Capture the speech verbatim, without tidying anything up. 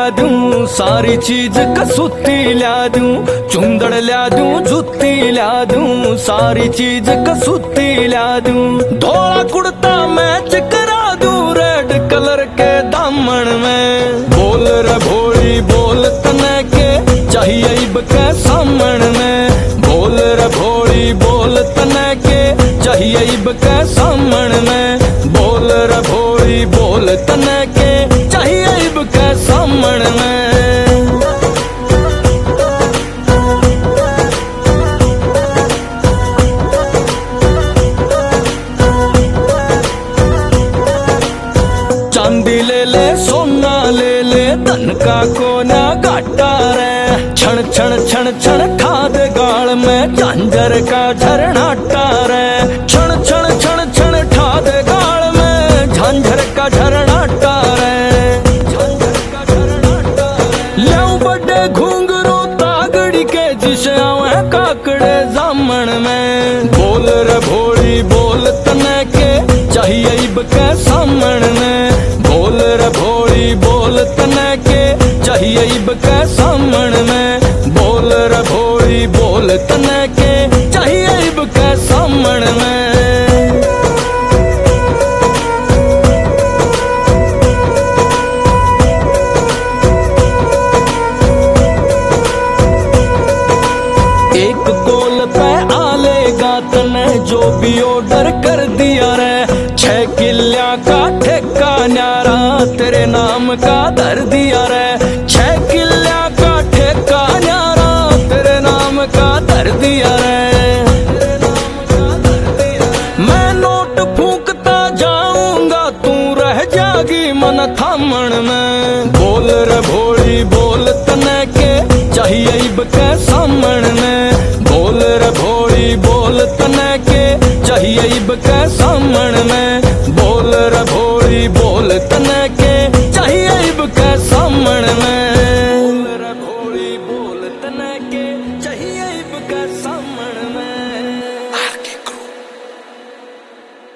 दूं, सारी चीज कसूती ला दूं, चुंदड़ ला दूं, जुत्ती ला दूं, सारी चीज कसूती ला दूं। धोला कुर्ता मैच करा दूं रेड कलर के दामन में। बोल रे भोली बोल तने के चाहिए इब के सामन में। बोल रे भोली बोल तने के चाहिए इब के सामन में। बोल रे भोली बोल तने के चाहिए इब के सामन में। चांदी ले ले सोना ले ले धन का कोना घाटा रे। क्षण क्षण क्षण क्षण खाद गाल में झांझर का झरनाटा रे। क्षण क्षण क्षण क्षण खाद गाल में झांझर का झरनाटा रे। ल्याऊं बड़े घुंघरू तागड़ी के जिसे आवे काकड़े जामन में। बोल रे भोली बोल तने के चाहिए इब के सामन में। बोल रे भोली बोल तने के चाहिए इब के सामन में। बोल रे भोली बोल तने के चाहिए इब के सामन में। एक कॉल पे आलेगा तने जो भी ऑर्डर कर दिया रे। छह किल्ला का ठेका न्यारा तेरे नाम का धर दिया रे। छह किल्ला का ठेका न्यारा तेरे नाम का धर दिया रे। मैं नोट फूंकता जाऊंगा तू रह जागी मन थामन में। बोल रे भोली बोल तने के चाहिए इब के सामन में।